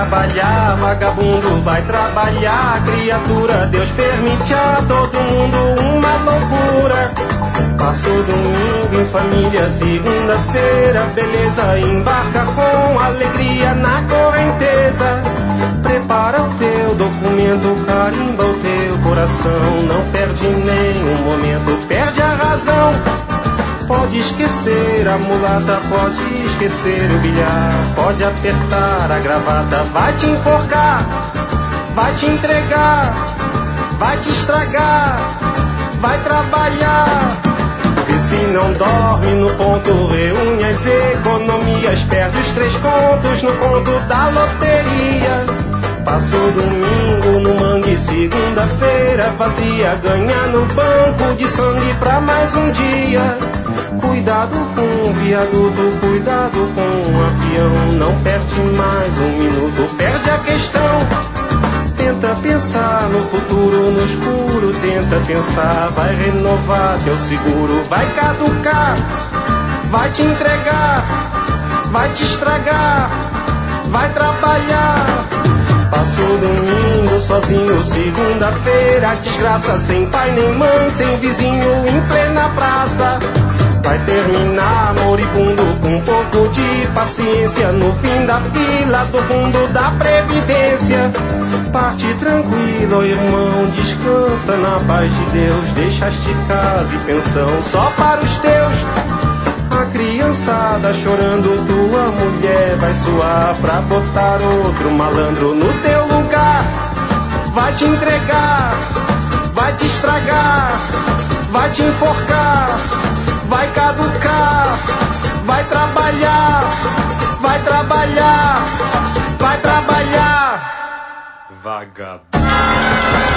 trabalhar, vagabundo vai trabalhar. Criatura, Deus permite a todo mundo uma loucura. Passo domingo em família, segunda-feira, beleza, embarca com alegria na correnteza. Prepara o teu documento, carimba o teu coração. Não perde nenhum momento, perde a razão. Pode esquecer a mulata, pode esquecer o bilhar. Pode apertar a gravata, vai te enforcar. Vai te entregar, vai te estragar. Vai trabalhar. Vê se não dorme no ponto, reúne as economias. Perde os 3 contos no conto da loteria. Passa o domingo no mangue, segunda-feira vazia. Ganha no banco de sangue pra mais um dia. Cuidado com o viaduto, cuidado com o avião. Não perde mais um minuto, perde a questão. Tenta pensar no futuro, no escuro, tenta pensar. Vai renovar teu seguro, vai caducar. Vai te entregar, vai te estragar. Vai trabalhar. Passo o domingo sozinho, segunda-feira, desgraça, sem pai nem mãe, sem vizinho, em plena praça. Vai terminar moribundo com um pouco de paciência, no fim da fila do fundo da previdência. Parte tranquilo, irmão, descansa na paz de Deus. Deixaste casa e pensão só para os teus. A criançada chorando, tua mulher vai suar pra botar outro malandro no teu lugar. Vai te entregar, vai te estragar, vai te enforcar, vai caducar. Vai trabalhar, vai trabalhar, vai trabalhar. Vagabundo.